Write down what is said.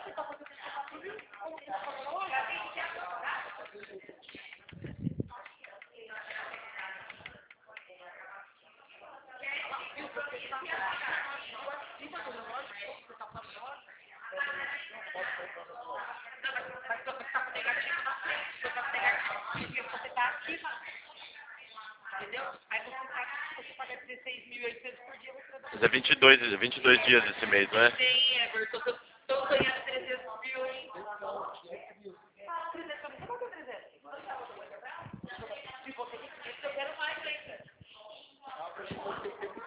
Mas é 22 dias esse mês, não é? Tem, Everton,